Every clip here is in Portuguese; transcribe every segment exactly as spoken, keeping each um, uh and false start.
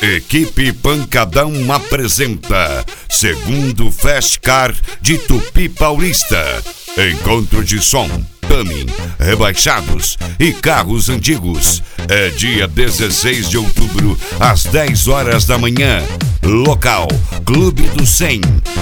Equipe Pancadão apresenta segundo Festcar de Tupi Paulista. Encontro de som, tuning, rebaixados e carros antigos. É dia dezesseis de outubro, às dez horas da manhã. Local: Clube do cem.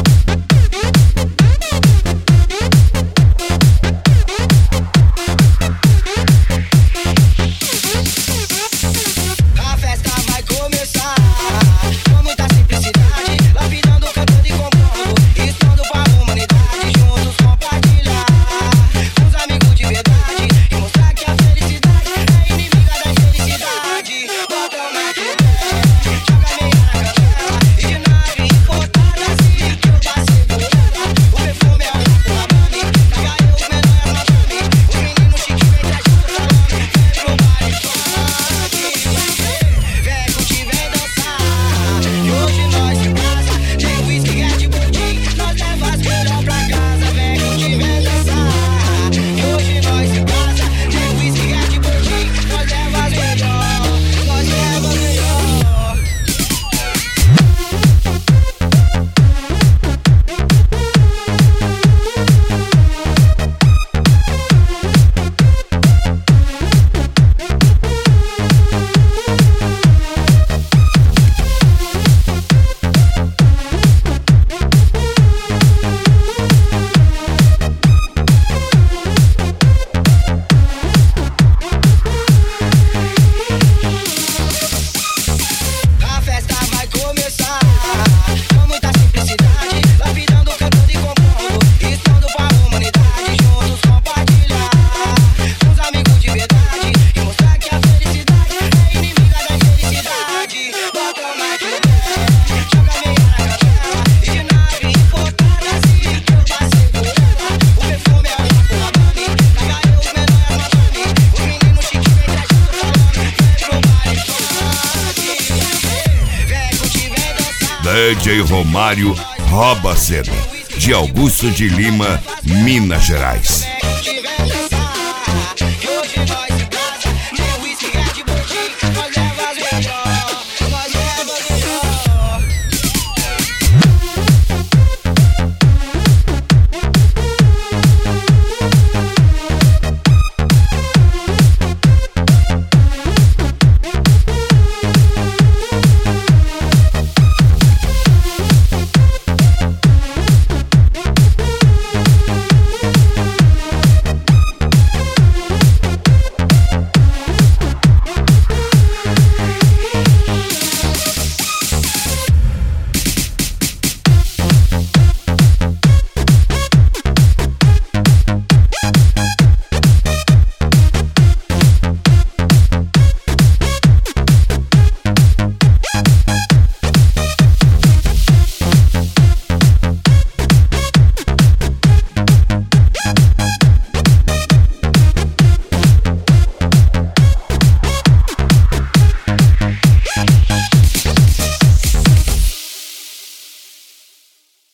D J Romário rouba a cena, de Augusto de Lima, Minas Gerais.